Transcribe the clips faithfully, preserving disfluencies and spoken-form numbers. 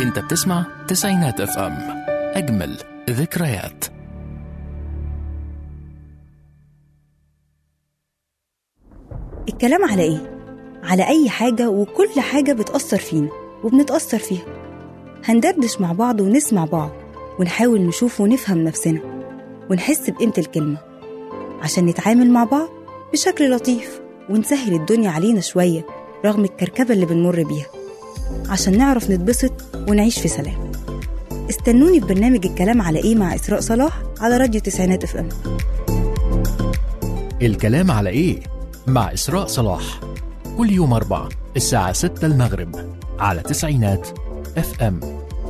انت بتسمع تسعينات اف ام، اجمل ذكريات. الكلام على ايه؟ على اي حاجة وكل حاجة بتأثر فينا وبنتأثر فيها. هندردش مع بعض ونسمع بعض ونحاول نشوف ونفهم نفسنا ونحس بقيمة الكلمة عشان نتعامل مع بعض بشكل لطيف ونسهل الدنيا علينا شوية رغم الكركبة اللي بنمر بيها، عشان نعرف نتبسط ونعيش في سلام. استنوني في برنامج الكلام على ايه مع إسراء صلاح على راديو تسعينات اف ام. الكلام على ايه مع إسراء صلاح، كل يوم أربعة الساعة ستة المغرب على تسعينات اف ام.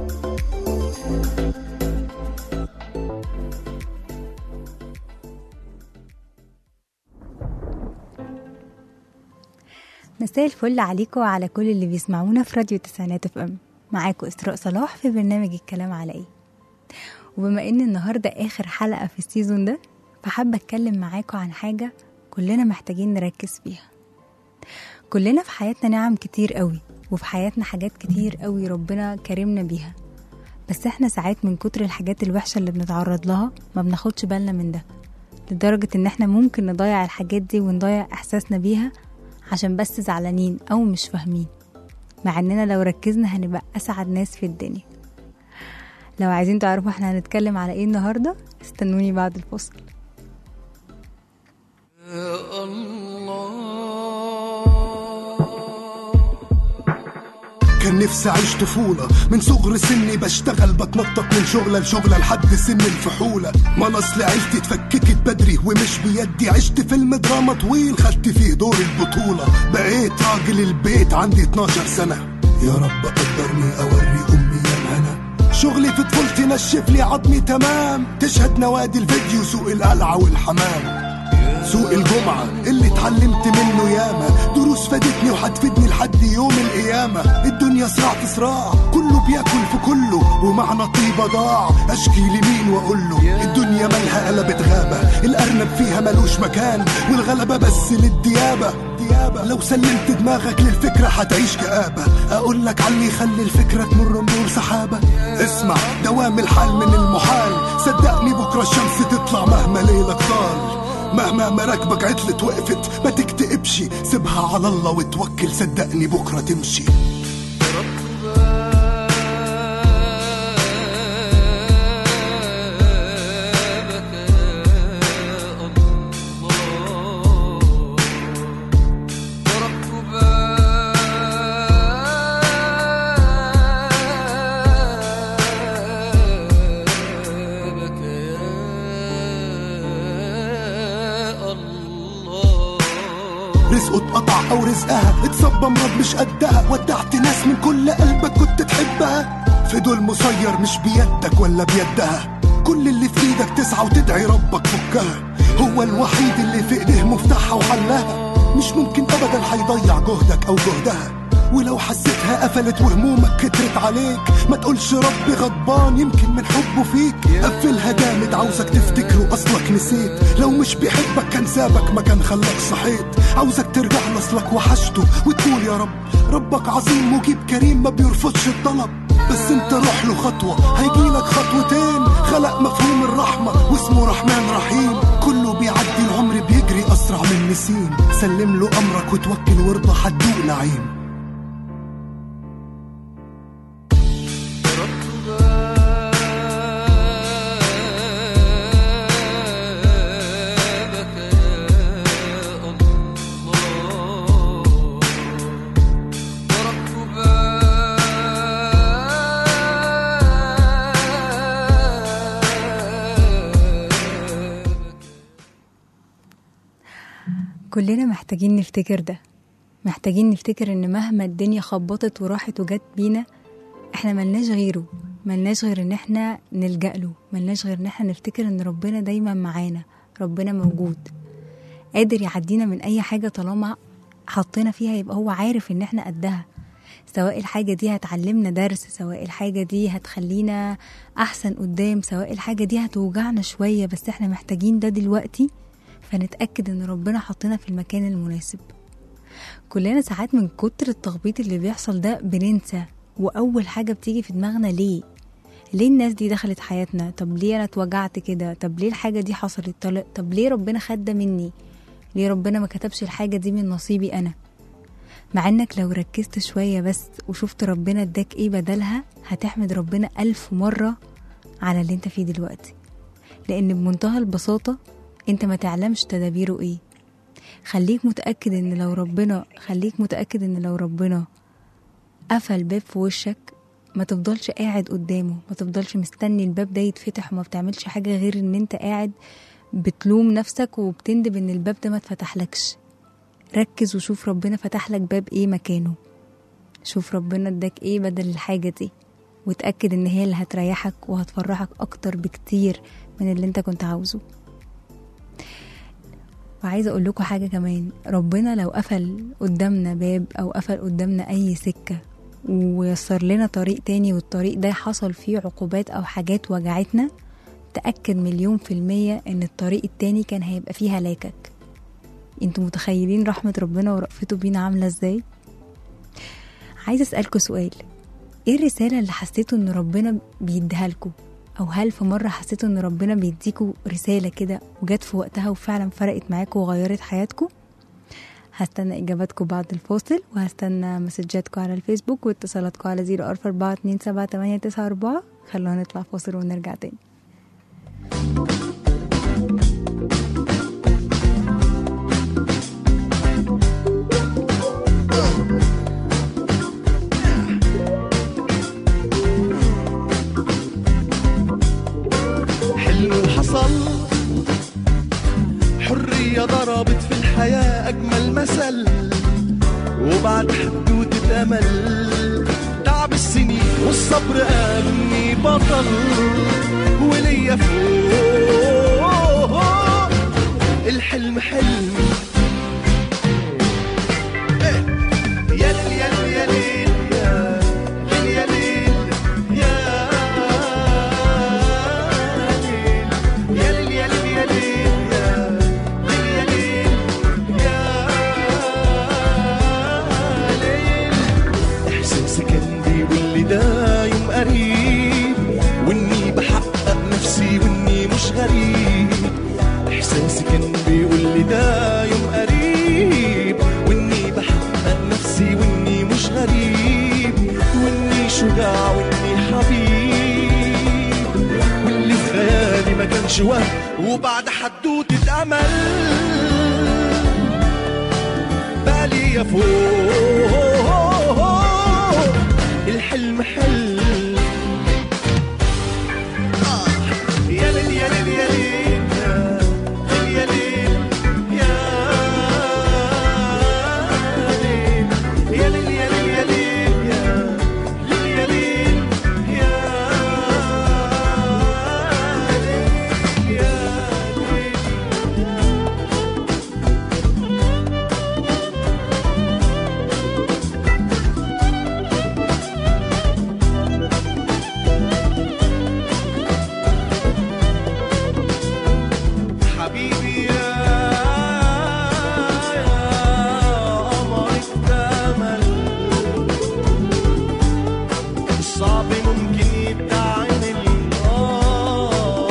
مساء الفل عليكم وعلى كل اللي بيسمعونا في راديو تسعينات اف ام. معاكم إسراء صلاح في برنامج الكلام على ايه. وبما ان النهارده اخر حلقه في السيزون ده، فحابه اتكلم معاكم عن حاجه كلنا محتاجين نركز فيها. كلنا في حياتنا نعم كتير قوي، وفي حياتنا حاجات كتير قوي ربنا كرمنا بيها، بس احنا ساعات من كتر الحاجات الوحشه اللي بنتعرض لها ما بناخدش بالنا من ده، لدرجه ان احنا ممكن نضيع الحاجات دي ونضيع احساسنا بيها عشان بس زعلانين او مش فاهمين، مع اننا لو ركزنا هنبقى اسعد ناس في الدنيا. لو عايزين تعرفوا احنا هنتكلم على ايه النهارده، استنوني بعد الفصل. يا الله، كان نفسي أعيش طفولة من صغر سني، بشتغل بتنطط من شغلة لشغلة لحد سن الفحولة. ما نصل عيلتي اتفككت بدري ومش بيدي، عشت فيلم دراما طويل خدت فيه دور البطولة. بقيت راجل البيت عندي اتناشر سنة، يا رب قدرني أوري أمي يا الهنا. شغلي في طفولتي نشف لي عظمي تمام، تشهد نوادي الفيديو سوق القلعة والحمام. سوق الجمعة اللي اتعلمت منه ياما، دروس فادتني وهتفيدني لحد يوم القيامة. الدنيا صراع في صراع، كله بياكل في كله ومعنى طيبة ضاع. اشكي لمين واقول له الدنيا مالها قلبت غابة، الارنب فيها ملوش مكان والغلبة بس للديابة. لو سلمت دماغك للفكرة هتعيش كآبة، اقول لك علي خلي الفكرة تمر مرور سحابة. اسمع دوام الحال من المحال، صدقني بكرة الشمس تطلع مهما ليلك طال. مهما مراكبك عطلت وقفت ما تكتئبش، سيبها على الله وتوكل، صدقني بكرة تمشي. رزقه اتقطع او رزقها اتصب مرض مش قدها، ودعت ناس من كل قلبك كنت تحبها. في دول مسير مش بيدك ولا بيدها، كل اللي في ايدك تسعى وتدعي ربك فكها. هو الوحيد اللي في ايديه مفتاحها وحلها، مش ممكن ابدا هيضيع جهدك او جهدها. ولو حسيتها قفلت وهمومك كترت عليك، ما تقولش ربي غضبان يمكن من حبه فيك. قفلها جامد عاوزك تفتكره اصلك نسيت، لو مش بيحبك كان سابك ما كان خلاك صحيت. عاوزك ترجع لاصلك وحشته وتقول يا رب، ربك عظيم مجيب كريم ما بيرفضش الطلب. بس انت روح له خطوة هيجيلك خطوتين، خلق مفهوم الرحمة واسمه رحمن رحيم. كله بيعدي العمر بيجري اسرع من نسيم، سلم له امرك وتوكل وارضى هتدوق نعيم. كلنا محتاجين نفتكر ده، محتاجين نفتكر ان مهما الدنيا خبطت وراحت وجت بينا، احنا ملناش غيره، ملناش غير ان احنا نلجأ له، ملناش غير ان احنا نفتكر ان ربنا دايما معانا، ربنا موجود قادر يعدينا من اي حاجة طالما حطينا فيها، يبقى هو عارف ان احنا قدها. سواء الحاجة دي هتعلمنا درس، سواء الحاجة دي هتخلينا احسن قدام، سواء الحاجة دي هتوجعنا شوية، بس احنا محتاجين ده دلوقتي، فنتأكد ان ربنا حطنا في المكان المناسب. كلنا ساعات من كتر التخبيط اللي بيحصل ده بننسى واول حاجه بتيجي في دماغنا ليه ليه الناس دي دخلت حياتنا؟ طب ليه انا اتوجعت كده؟ طب ليه الحاجه دي حصلت؟ طب ليه ربنا خد ده مني؟ ليه ربنا ما كتبش الحاجه دي من نصيبي انا؟ مع انك لو ركزت شويه بس وشفت ربنا اداك ايه بدلها، هتحمد ربنا ألف مره على اللي انت فيه دلوقتي. لان بمنتهى البساطه انت ما تعلمش تدابيره ايه. خليك متاكد ان لو ربنا خليك متاكد ان لو ربنا قفل باب في وشك، ما تفضلش قاعد قدامه، ما تفضلش مستني الباب ده يتفتح وما بتعملش حاجة غير ان انت قاعد بتلوم نفسك وبتندب ان الباب ده ما اتفتحلكش. ركز وشوف ربنا فتح لك باب ايه مكانه، شوف ربنا اداك ايه بدل الحاجة دي، وتأكد ان هي اللي هتريحك وهتفرحك اكتر بكتير من اللي انت كنت عاوزه. وعايزة اقول لكم حاجة كمان، ربنا لو قفل قدامنا باب او قفل قدامنا اي سكة ويسر لنا طريق تاني والطريق ده حصل فيه عقوبات او حاجات وجعتنا، تأكد مليون في المية ان الطريق التاني كان هيبقى فيه هلاكك. انتوا متخيلين رحمة ربنا ورأفته بينا عاملة ازاي؟ عايزة اسألكوا سؤال، ايه الرسالة اللي حسيتوا ان ربنا بيديها لكم؟ او هل في مرة حسيتوا ان ربنا بيديكوا رسالة كده وجت في وقتها وفعلا فرقت معاكم وغيرت حياتكم؟ هستنى اجاباتكم بعد الفاصل، وهستنى مسجاتكم على الفيسبوك واتصالاتكم على زيرو أربعة أربعة اتنين سبعة تمانية تسعة أربعة. خلونا نطلع فاصل ونرجع تاني. حلم حصل، حرية ضربت في الحياة أجمل مثل، وبعد حدوتة أمل تعب السنين والصبر قال إني بطل، وليا فوق الحلم حلم. يا ليل يا ليل يا ليل يا ليل يا ليل يا ليل يا ليل يا ليل. إحساسي كان بيقول لي ده يوم قريب، وإني بحقق نفسي وإني مش غريب. إحساسي كان بيقول لي ده يوم قريب، وإني بحقق نفسي وإني مش غريب، وإني شجاع وإني حبيب، واللي في خيالي ما كانش وهم. وبعد حدوتة أمل بالي يا فوق الحلم حلم. آه. يا ليل يا ليل يا ليل يا ليل يا ليل يا ليل يا ليل يا ليل يا ليل يا حبيبي يا قمر اكتمل، الصعب ممكن يتعمل آه،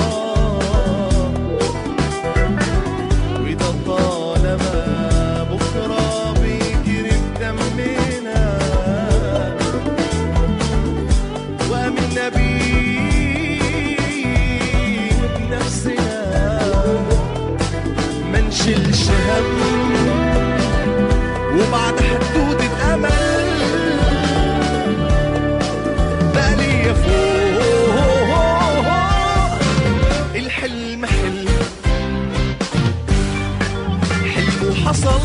وده طالما بكرة بيجري بدمنا وآمنا بيه وبنفسنا، منشلش هم. وبعد حدودة أمل بالي يا فوق الحلم حلم. حلم وحصل،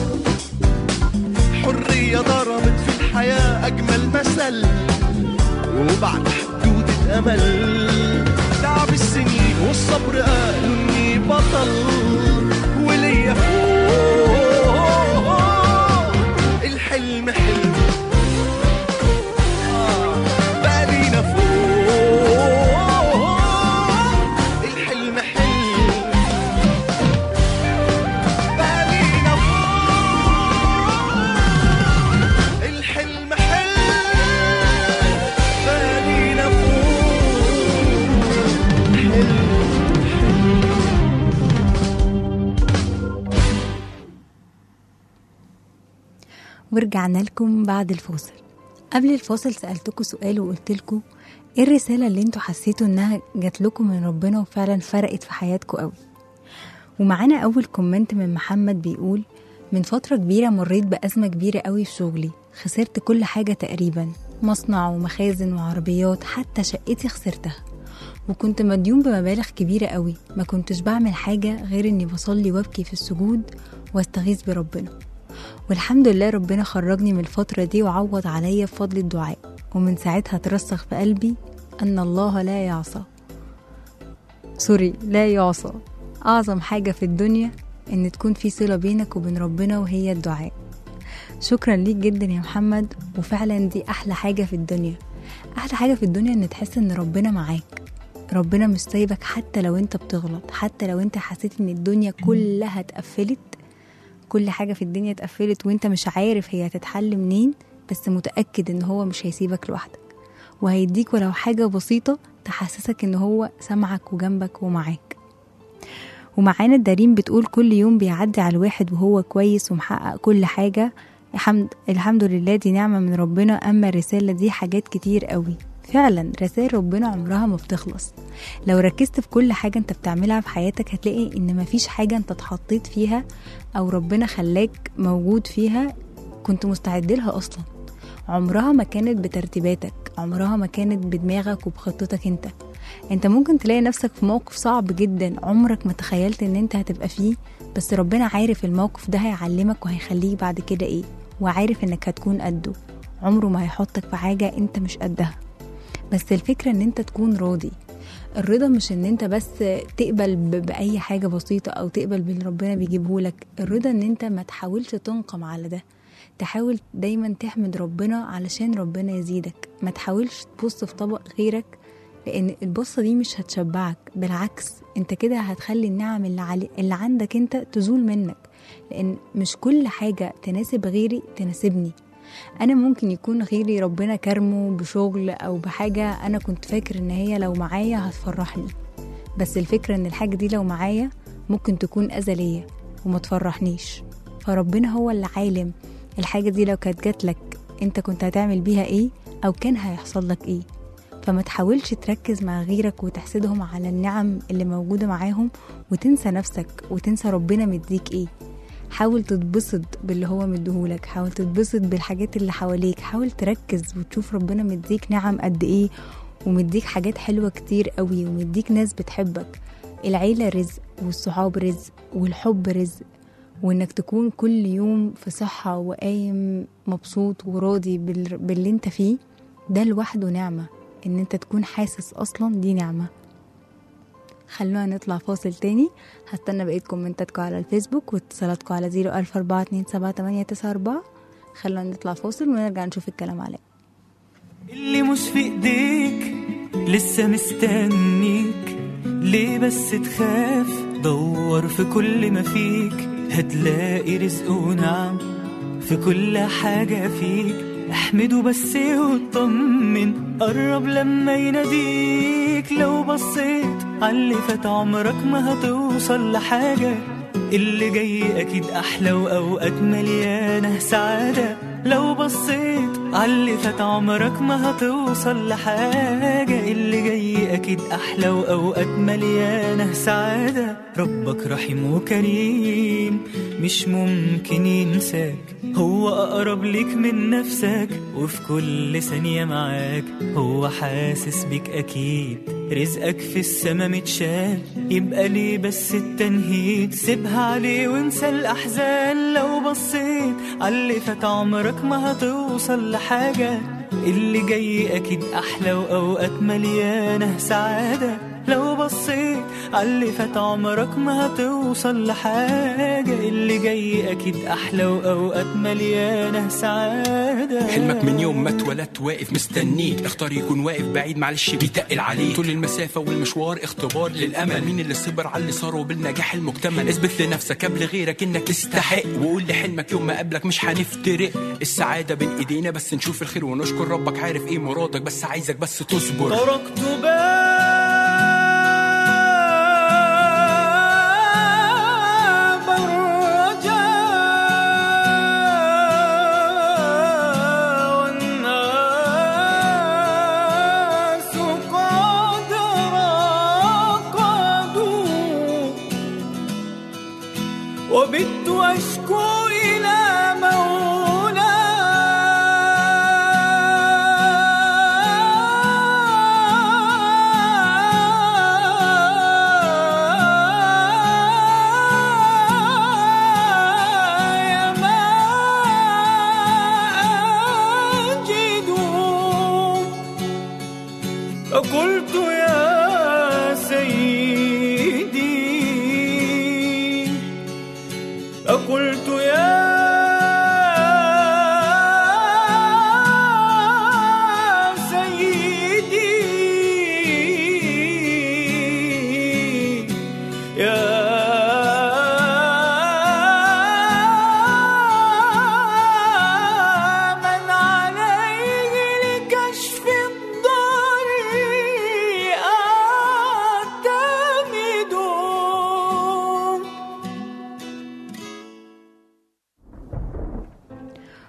حرية ضربت في الحياة أجمل مثل، وبعد حدودة أمل تعب السنين والصبر قالوا إني بطل، وليا فوق الحلم حلم. آه. بالينا فوق الحلم حلم، بالينا فوق الحلم حلم. ورجعنا لكم بعد الفاصل. قبل الفاصل سألتكم سؤال وقلت لكم ايه الرسالة اللي انتوا حسيتوا انها جات لكم من ربنا وفعلا فرقت في حياتكم قوي. ومعانا اول كومنت من محمد بيقول من فترة كبيرة مريت بأزمة كبيرة قوي في شغلي، خسرت كل حاجة تقريبا، مصنع ومخازن وعربيات، حتى شقتي خسرتها، وكنت مديون بمبالغ كبيرة قوي. ما كنتش بعمل حاجة غير اني بصلي وابكي في السجود واستغيث بربنا، والحمد لله ربنا خرجني من الفترة دي وعوض عليا بفضل الدعاء. ومن ساعتها ترسخ في قلبي أن الله لا يعصى سوري لا يعصى أعظم حاجة في الدنيا إن تكون في صلة بينك وبين ربنا، وهي الدعاء. شكرا ليك جدا يا محمد، وفعلا دي أحلى حاجة في الدنيا. أحلى حاجة في الدنيا إن تحس إن ربنا معاك، ربنا مش سايبك حتى لو انت بتغلط، حتى لو انت حسيت ان الدنيا كلها اتقفلت، كل حاجة في الدنيا اتقفلت وانت مش عارف هي هتتحل منين، بس متأكد ان هو مش هيسيبك لوحدك، وهيديك ولو حاجة بسيطة تحسسك ان هو سمعك وجنبك ومعاك. ومعانا الدارين بتقول كل يوم بيعدي على الواحد وهو كويس ومحقق كل حاجة، الحمد, الحمد لله دي نعمة من ربنا. أما الرسالة دي حاجات كتير قوي، فعلا رسائل ربنا عمرها ما بتخلص. لو ركزت في كل حاجة انت بتعملها في حياتك هتلاقي ان مفيش حاجة انت اتحطيت فيها او ربنا خلاك موجود فيها كنت مستعد لها اصلا. عمرها ما كانت بترتيباتك، عمرها ما كانت بدماغك وبخطتك انت. انت ممكن تلاقي نفسك في موقف صعب جدا عمرك ما تخيلت ان انت هتبقى فيه، بس ربنا عارف الموقف ده هيعلمك وهيخليك بعد كده ايه، وعارف انك هتكون قده. عمره ما هيحطك في حاجة انت مش قدها، بس الفكرة ان انت تكون راضي. الرضا مش ان انت بس تقبل بأي حاجة بسيطة او تقبل باللي ربنا بيجيبهولك. الرضا ان انت ما تحاولش تنقم على ده، تحاول دايما تحمد ربنا علشان ربنا يزيدك. ما تحاولش تبص في طبق غيرك، لان البصة دي مش هتشبعك، بالعكس انت كده هتخلي النعم اللي, علي اللي عندك انت تزول منك، لان مش كل حاجة تناسب غيري تناسبني. انا ممكن يكون غيري ربنا كرمه بشغل او بحاجة انا كنت فاكر ان هي لو معايا هتفرحني، بس الفكرة ان الحاجة دي لو معايا ممكن تكون أزلية وما تفرحنيش. فربنا هو اللي عالم الحاجة دي لو كانت جاتلك انت كنت هتعمل بيها ايه او كان هيحصل لك ايه. فما تحاولش تركز مع غيرك وتحسدهم على النعم اللي موجودة معاهم وتنسى نفسك وتنسى ربنا مديك ايه. حاول تتبسط باللي هو مديهولك، حاول تتبسط بالحاجات اللي حواليك، حاول تركز وتشوف ربنا مديك نعم قد ايه، ومديك حاجات حلوة كتير قوي، ومديك ناس بتحبك. العيلة رزق، والصحاب رزق، والحب رزق، وانك تكون كل يوم في صحة وقايم مبسوط وراضي باللي انت فيه، ده لوحده نعمة. ان انت تكون حاسس اصلا دي نعمة. خلونا نطلع فاصل تاني، هستنى بقيت كومنتاتكم على الفيسبوك واتصالاتكم على زيرو ألف أربعة اتنين سبعة تمانية تسعة أربعة. خلونا نطلع فاصل ونرجع نشوف الكلام عليه. اللي مش في ايديك لسه مستنيك، ليه بس تخاف؟ دور في كل ما فيك هتلاقي رزق ونعم في كل حاجة فيك. احمده بس وطمن، قرب لما يناديك. لو بصيت عاللي فات عمرك ما هتوصل لحاجة، اللي جاي اكيد احلى واوقات مليانة سعادة. لو بصيت عاللي فات عمرك ما هتوصل لحاجة، اللي جاي اكيد احلى واوقات مليانة سعادة. ربك رحيم وكريم مش ممكن ينساك، هو اقرب ليك من نفسك وفي كل ثانية معاك. هو حاسس بيك اكيد، رزقك في السما متشال، يبقى ليه بس التنهيد؟ سيبها عليه وانسى الاحزان. لو بصيت عاللي فات عمرك ما هتوصل لحاجة، اللي جاي اكيد احلى واوقات مليانة سعادة. لو بصيت عاللي فات عمرك ما هتوصل لحاجة، اللي جاي اكيد احلى واوقات مليانة سعادة. حلمك من يوم ما اتولدت واقف مستنيك، اختار يكون واقف بعيد معلش بيتقل عليك. طول المسافة والمشوار اختبار للامل، مين اللي صبر على اللي صار وبالنجاح المكتمل. اثبت لنفسك قبل غيرك انك تستحق، وقول لحلمك يوم ما قابلك مش هنفترق. السعادة بين ايدينا بس نشوف الخير ونشكر ربك، عارف ايه مرادك بس عايزك بس تصبر. تركت باب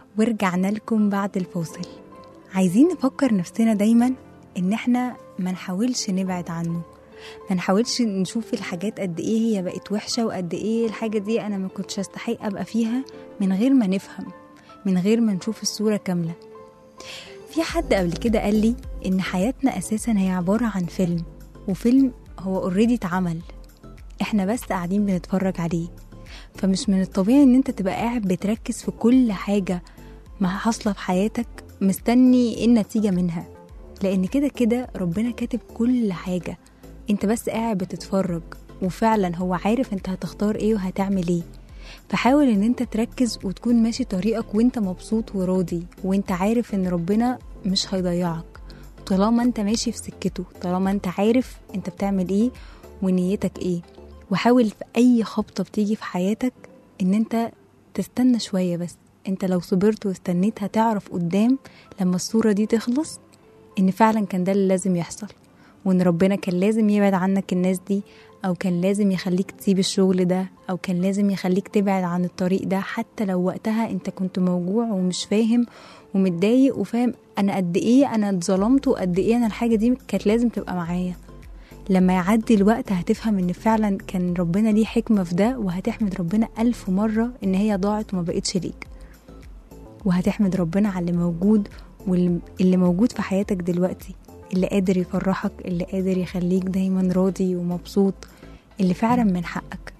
ورجعنا لكم بعد الفاصل. عايزين نفكر نفسنا دايما ان احنا ما نحاولش نبعد عنه، ما نحاولش نشوف الحاجات قد ايه هي بقت وحشة وقد ايه الحاجة دي انا ما كنتش استحق ابقى فيها، من غير ما نفهم، من غير ما نشوف الصورة كاملة. في حد قبل كده قال لي ان حياتنا اساسا هي عبارة عن فيلم، وفيلم هو اوريدي اتعمل، احنا بس قاعدين بنتفرج عليه. فمش من الطبيعي ان انت تبقى قاعد بتركز في كل حاجة ما حاصلة في حياتك مستني ايه النتيجة منها، لان كده كده ربنا كاتب كل حاجة، انت بس قاعد بتتفرج، وفعلا هو عارف انت هتختار ايه وهتعمل ايه. فحاول ان انت تركز وتكون ماشي طريقك وانت مبسوط وراضي، وانت عارف ان ربنا مش هيضيعك طالما انت ماشي في سكته، طالما انت عارف انت بتعمل ايه ونيتك ايه. وحاول في اي خبطة بتيجي في حياتك ان انت تستنى شوية بس. انت لو صبرت واستنيت هتعرف قدام لما الصورة دي تخلص ان فعلا كان ده اللي لازم يحصل، وان ربنا كان لازم يبعد عنك الناس دي، او كان لازم يخليك تسيب الشغل ده، او كان لازم يخليك تبعد عن الطريق ده، حتى لو وقتها انت كنت موجوع ومش فاهم ومتضايق وفاهم انا قد ايه انا اتظلمت وقد ايه انا الحاجة دي كانت لازم تبقى معايا. لما يعدي الوقت هتفهم ان فعلا كان ربنا ليه حكمة في ده، وهتحمد ربنا ألف مرة ان هي ضاعت وما بقتش ليك، وهتحمد ربنا على اللي موجود واللي موجود في حياتك دلوقتي، اللي قادر يفرحك، اللي قادر يخليك دايما راضي ومبسوط، اللي فعلا من حقك،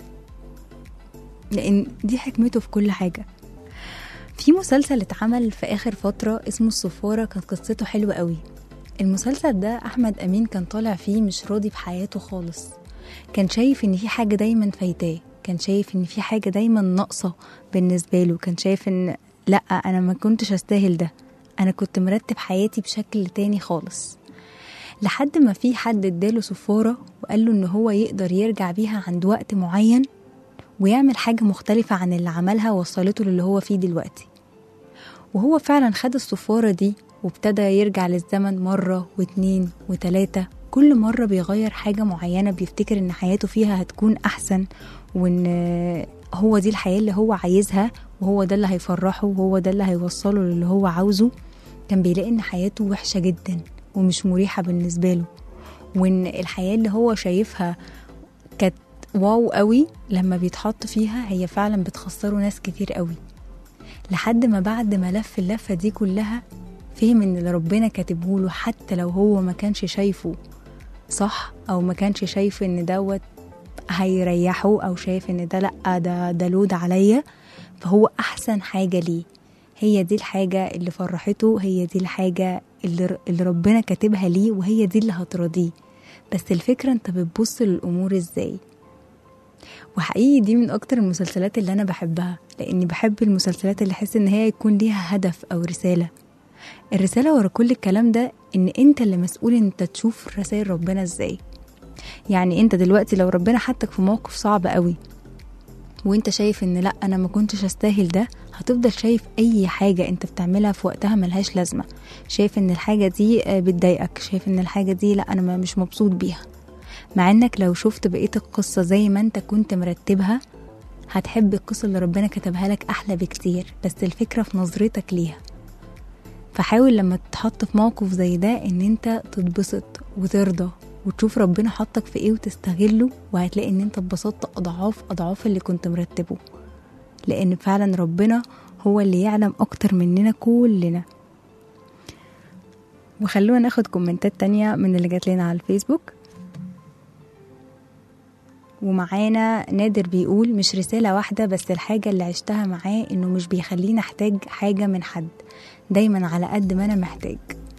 لان دي حكمته في كل حاجة. في مسلسل اتعمل في اخر فترة اسمه الصفارة، كانت قصته حلوة قوي. المسلسل ده احمد امين كان طالع فيه مش راضي بحياته خالص، كان شايف ان في حاجة دايما فايتاه، كان شايف ان في حاجة دايما ناقصة بالنسبة له، كان شايف ان لا انا ما كنتش استاهل ده، انا كنت مرتب حياتي بشكل تاني خالص. لحد ما في حد اداله صفارة وقال له ان هو يقدر يرجع بيها عند وقت معين ويعمل حاجة مختلفة عن اللي عملها وصلته للي هو فيه دلوقتي. وهو فعلا خد الصفارة دي وابتدى يرجع للزمن مرة واتنين وتلاتة، كل مرة بيغير حاجة معينة بيفتكر ان حياته فيها هتكون احسن، وان هو دي الحياة اللي هو عايزها، وهو ده اللي هيفرحه، وهو ده اللي هيوصله للي هو عاوزه. كان بيلاقي ان حياته وحشة جدا ومش مريحة بالنسبة له، وان الحياة اللي هو شايفها كانت واو قوي لما بيتحط فيها هي فعلا بتخسره ناس كتير قوي. لحد ما بعد ما لف اللفة دي كلها فهم ان اللي ربنا كاتبه له حتى لو هو ما كانش شايفه صح، او ما كانش شايف ان دوت هيريحه، او شايف ان ده لأ ده ده لود عليا، فهو احسن حاجة ليه، هي دي الحاجة اللي فرحته، هي دي الحاجة اللي, اللي ربنا كاتبها ليه، وهي دي اللي هترضيه. بس الفكرة انت بتبص للأمور ازاي. وحقيقي دي من اكتر المسلسلات اللي انا بحبها، لاني بحب المسلسلات اللي حس ان هي يكون ليها هدف او رسالة. الرسالة ورا كل الكلام ده ان انت اللي مسؤول انت تشوف رسائل ربنا ازاي. يعني انت دلوقتي لو ربنا حطك في موقف صعب قوي وانت شايف ان لا انا ما كنتش استاهل ده، هتفضل شايف اي حاجة انت بتعملها في وقتها ملهاش لازمة، شايف ان الحاجة دي بتضايقك، شايف ان الحاجة دي لا انا مش مبسوط بيها. مع انك لو شفت بقية القصة زي ما انت كنت مرتبها هتحب القصة اللي ربنا كتبها لك احلى بكتير، بس الفكرة في نظرتك ليها. فحاول لما تتحط في موقف زي ده ان انت تتبسط وترضى وتشوف ربنا حطك في ايه وتستغله، وهتلاقي ان انت اتبسطت اضعاف اضعاف اللي كنت مرتبه، لان فعلا ربنا هو اللي يعلم اكتر مننا كلنا. وخلونا ناخد كومنتات تانية من اللي جات لنا على الفيسبوك. ومعانا نادر بيقول مش رسالة واحدة بس الحاجة اللي عشتها معاه انه مش بيخليني احتاج حاجة من حد، دايما على قد ما انا محتاج.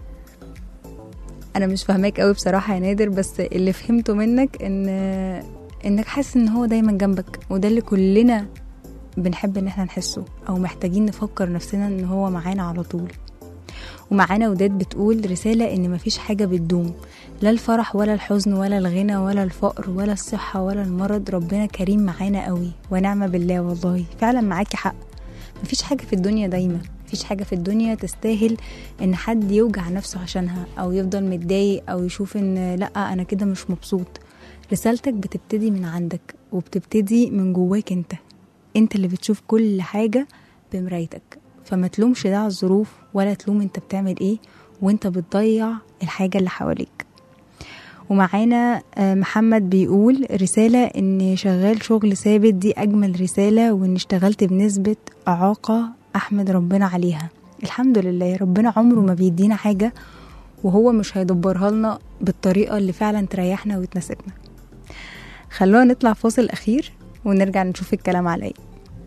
انا مش فاهماك قوي بصراحة يا نادر، بس اللي فهمته منك ان انك حاسس ان هو دايما جنبك، وده اللي كلنا بنحب ان احنا نحسه او محتاجين نفكر نفسنا ان هو معانا على طول. ومعانا وداد بتقول رسالة ان مفيش حاجة بتدوم، لا الفرح ولا الحزن ولا الغنى ولا الفقر ولا الصحة ولا المرض، ربنا كريم معانا قوي ونعمة بالله. والله فعلا معاكي حق، مفيش حاجة في الدنيا دايما، مفيش حاجة في الدنيا تستاهل ان حد يوجع نفسه عشانها او يفضل متضايق او يشوف ان لا انا كده مش مبسوط. رسالتك بتبتدي من عندك وبتبتدي من جواك، انت انت اللي بتشوف كل حاجة بمرايتك، فما تلومش ده على الظروف، ولا تلوم انت بتعمل ايه وانت بتضيع الحاجة اللي حواليك. ومعانا محمد بيقول رسالة ان شغال شغل ثابت دي اجمل رسالة، وان اشتغلت بنسبة اعاقة احمد ربنا عليها. الحمد لله، ربنا عمره ما بيدينا حاجة وهو مش هيدبرها لنا بالطريقة اللي فعلا تريحنا وتناسبنا. خلونا نطلع فاصل اخير ونرجع نشوف الكلام على ايه.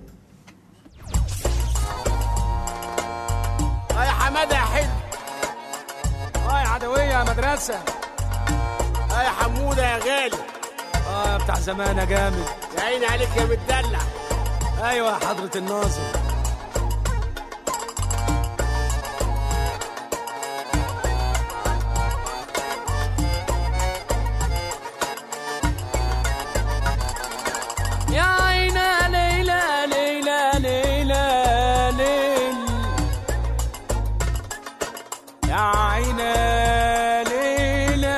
اه يا حماده يا حلو، اه يا عدويه يا مدرسه، اه يا حموده يا غالي، اه يا بتاع زمان يا جامد، يا عيني عليك يا متدلع. ايوه يا حضره الناظر. يا عينا ليلى ليلى ليلى ليل، يا عينا ليلى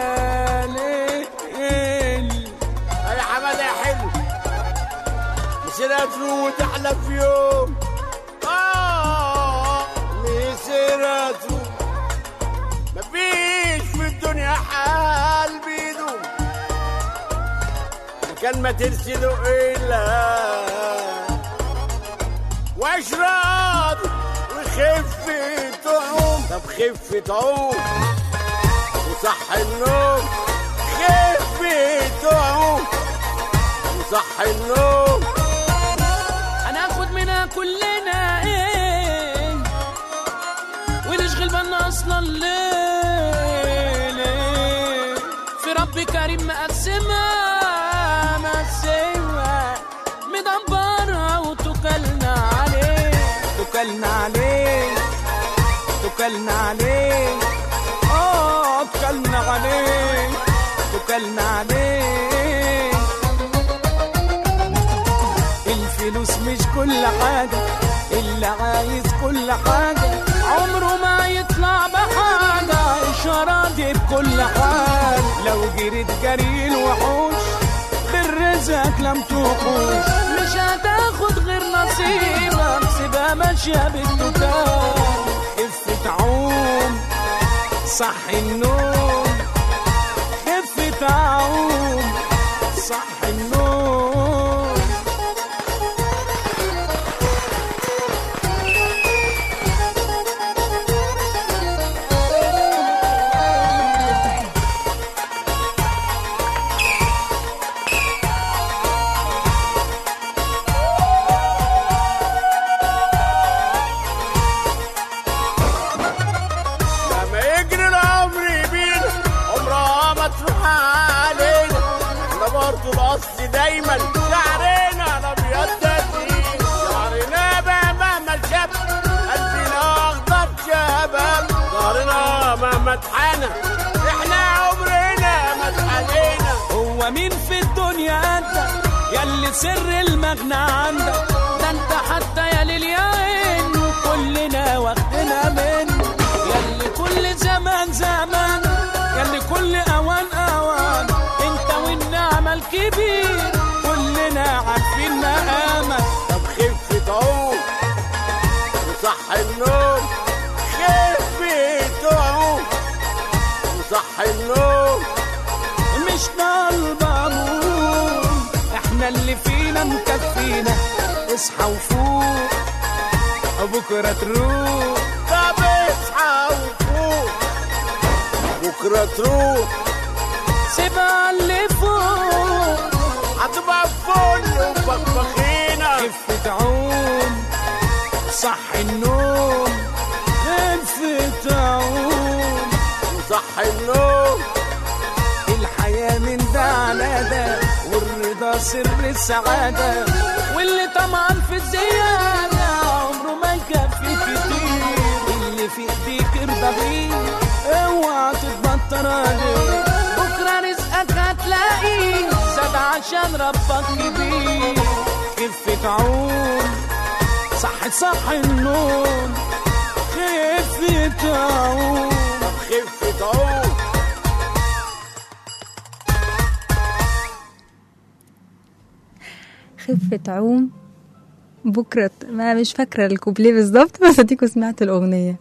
ليل. يا حماده يا حلو، مسيرته وتحلى في يوم، اه مسيرته مفيش في الدنيا حال بيدوم، كان ما ترسلوا إلا واشرب وخفة عوم. طب خفة عوم وصح النوم، خفة عوم وصح النوم. هناخد منها كلنا ايه ونشغل بالنا اصلا ليه؟ ليه في رب كريم مقسمها مدبرها وتكلنا عليه، تكلنا عليه تكلنا عليه، اه تكلنا عليه تكلنا عليه. الفلوس مش كل حاجة، اللي عايز كل حاجة عمره ما يطلع بحاجة، إشارة دي بكل حال. لو جريت جري الوحوش بالرزق لم تقوش، مش هتاخد غير نصيبك، سيبها ماشية بالتكال. خفة عوم صح النوم، خفة عوم صح النوم. دايما شعرنا الابيض تزين، شعرنا مهما الشاب قلبنا اخضر شباب، ظهرنا مهما اتحنى احنا عمرنا ما اتحنينا. هو مين في الدنيا انت ياللي سر المغنى عندك؟ ده انت حتى يا للياين كلنا واخدنا منه، ياللي كل زمان زمان، ياللي كل اوان اوان، انت والنعمة الكبير كلنا عارفين مقامك. طب خفة عوم وصح النوم، خفة عوم وصح النوم. مش طالبة نوم، احنا اللي فينا مكفينا، اصحى وفوق بكرة تروح. طب اصحى وفوق بكرة تروح، سيبها اللي فوق هتبقى فل وبخبخينا. خفة عوم صح النوم، خفة عوم وصح النوم. الحياة من ده على ده، والرضا سر السعادة، واللي طمعان في الزيادة عمره ما يكفي كتير. اللي في ايديك ارضى بيه، اوعى تتبطر عليه، بكرة رزقك هتلاقيه زاد عشان ربك كبير. خفة عوم صح صح النوم، خفة عوم خفة عوم. خفة عوم بكرة، ما مش فاكرة الكوبليه بالظبط بس اديكوا سمعت الأغنية.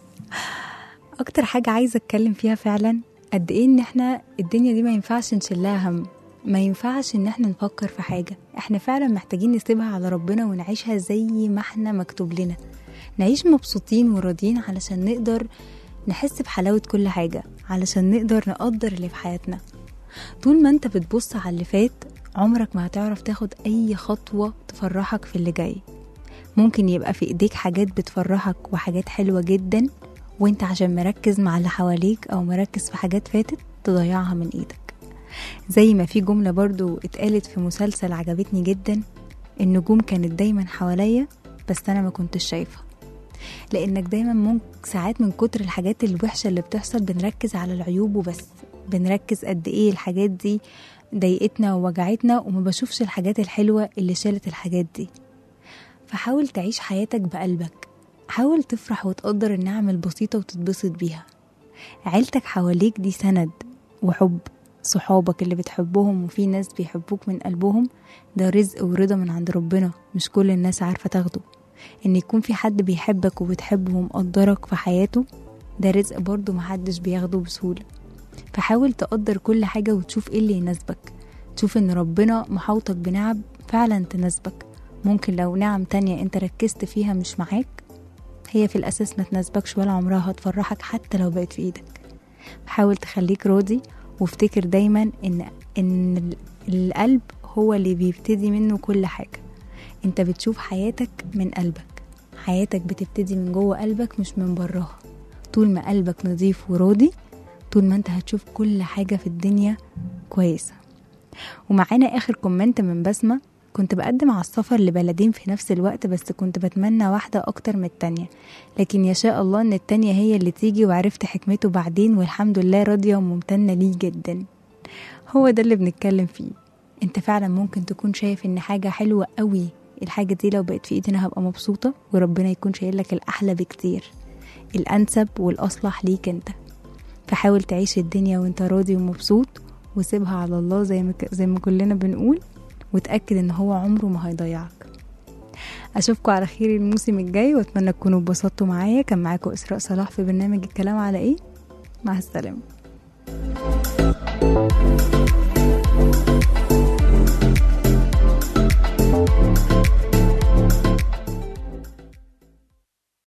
أكتر حاجة عايزة أتكلم فيها فعلا قد إيه إن إحنا الدنيا دي ما ينفعش نشلها هم، ما ينفعش إن إحنا نفكر في حاجة، إحنا فعلا محتاجين نسيبها على ربنا ونعيشها زي ما إحنا مكتوب لنا، نعيش مبسوطين وراضيين علشان نقدر نحس بحلاوة كل حاجة، علشان نقدر نقدر اللي في حياتنا. طول ما انت بتبص على اللي فات عمرك ما هتعرف تاخد اي خطوة تفرحك في اللي جاي. ممكن يبقى في ايديك حاجات بتفرحك وحاجات حلوة جدا، وانت عشان مركز مع اللي حواليك او مركز في حاجات فاتت تضيعها من ايدك. زي ما في جملة برضو اتقالت في مسلسل عجبتني جدا، النجوم كانت دايما حواليا بس انا ما كنتش شايفة. لانك دايما ممكن ساعات من كتر الحاجات الوحشة اللي بتحصل بنركز على العيوب وبس، بنركز قد ايه الحاجات دي ضايقتنا ووجعتنا وما بشوفش الحاجات الحلوة اللي شالت الحاجات دي. فحاول تعيش حياتك بقلبك، حاول تفرح وتقدر النعم البسيطة وتتبسط بيها. عيلتك حواليك دي سند وحب، صحابك اللي بتحبهم وفي ناس بيحبوك من قلبهم ده رزق ورضا من عند ربنا، مش كل الناس عارفة تاخده. ان يكون في حد بيحبك وبتحبه ومقدرك في حياته ده رزق برضو محدش بياخده بسهولة. فحاول تقدر كل حاجة وتشوف ايه اللي يناسبك، تشوف ان ربنا محوطك بنعم فعلا تناسبك. ممكن لو نعم تانية انت ركزت فيها مش معاك، هي في الاساس ما تناسبكش ولا عمرها هتفرحك حتى لو بقت في ايدك. حاول تخليك راضي وافتكر دايما ان ان القلب هو اللي بيبتدي منه كل حاجة. انت بتشوف حياتك من قلبك، حياتك بتبتدي من جوه قلبك مش من براها. طول ما قلبك نظيف وراضي طول ما انت هتشوف كل حاجة في الدنيا كويسة. ومعانا اخر كومنت من بسمة، كنت بقدم على السفر لبلدين في نفس الوقت بس كنت بتمنى واحدة اكتر من التانية، لكن يشاء الله ان التانية هي اللي تيجي وعرفت حكمته بعدين والحمد لله راضية وممتنة ليه جدا. هو ده اللي بنتكلم فيه، انت فعلا ممكن تكون شايف ان حاجة حلوة قوي، الحاجة دي لو بقت في ايدنا هبقى مبسوطة، وربنا يكون شايل لك الأحلى بكتير، الأنسب والأصلح ليك انت. فحاول تعيش الدنيا وانت راضي ومبسوط وسيبها على الله زي ما, زي ما كلنا بنقول، وتأكد ان هو عمره ما هيضيعك. اشوفكم على خير الموسم الجاي واتمنى تكونوا اتبسطتوا معايا. كان معاكم إسراء صلاح في برنامج الكلام على ايه. مع السلامة.